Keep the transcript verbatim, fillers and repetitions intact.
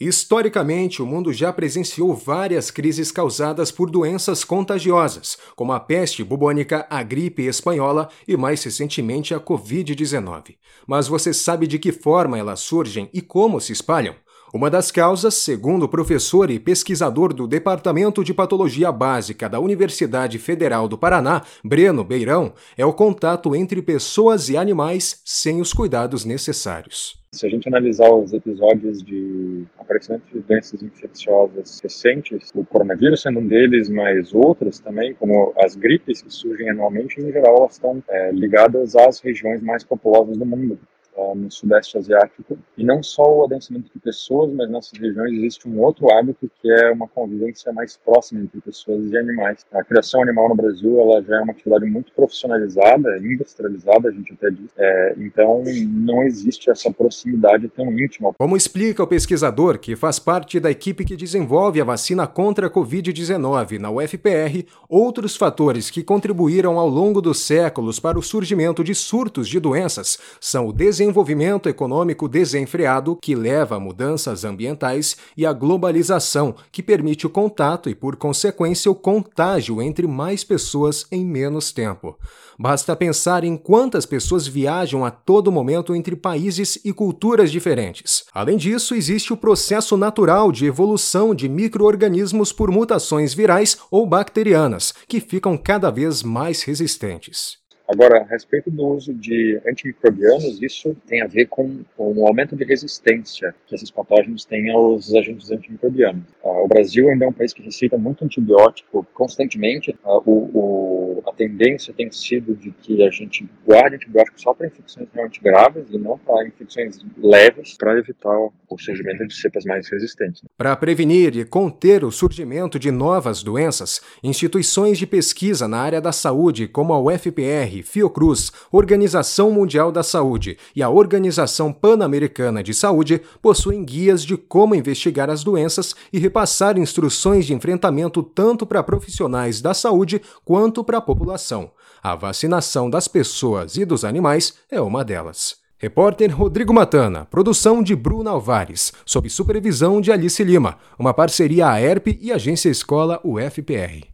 Historicamente, o mundo já presenciou várias crises causadas por doenças contagiosas, como a peste bubônica, a gripe espanhola e, mais recentemente, a covid dezenove. Mas você sabe de que forma elas surgem e como se espalham? Uma das causas, segundo o professor e pesquisador do Departamento de Patologia Básica da Universidade Federal do Paraná, Breno Beirão, é o contato entre pessoas e animais sem os cuidados necessários. Se a gente analisar os episódios de aparecimento de doenças infecciosas recentes, o coronavírus sendo um deles, mas outras também, como as gripes que surgem anualmente, em geral elas estão é, ligadas às regiões mais populosas do mundo, no Sudeste Asiático, e não só o adensamento de pessoas, mas nessas regiões existe um outro hábito que é uma convivência mais próxima entre pessoas e animais. A criação animal no Brasil ela já é uma atividade muito profissionalizada, industrializada, a gente até diz, é, então não existe essa proximidade tão íntima. Como explica o pesquisador, que faz parte da equipe que desenvolve a vacina contra a covid dezenove na U F P R, outros fatores que contribuíram ao longo dos séculos para o surgimento de surtos de doenças são o desenvolvimento desenvolvimento econômico desenfreado, que leva a mudanças ambientais, e a globalização, que permite o contato e, por consequência, o contágio entre mais pessoas em menos tempo. Basta pensar em quantas pessoas viajam a todo momento entre países e culturas diferentes. Além disso, existe o processo natural de evolução de micro-organismos por mutações virais ou bacterianas, que ficam cada vez mais resistentes. Agora, a respeito do uso de antimicrobianos, isso tem a ver com, com o aumento de resistência que esses patógenos têm aos agentes antimicrobianos. Uh, o Brasil ainda é um país que receita muito antibiótico constantemente. Uh, o, o, a tendência tem sido de que a gente guarde antibiótico só para infecções realmente graves e não para infecções leves, para evitar o surgimento de cepas mais resistentes. Para prevenir e conter o surgimento de novas doenças, instituições de pesquisa na área da saúde, como a U F P R, Fiocruz, Organização Mundial da Saúde e a Organização Pan-Americana de Saúde possuem guias de como investigar as doenças e repassar instruções de enfrentamento tanto para profissionais da saúde quanto para a população. A vacinação das pessoas e dos animais é uma delas. Repórter Rodrigo Matana, produção de Bruna Alvares, sob supervisão de Alice Lima, uma parceria A E R P e Agência Escola U F P R.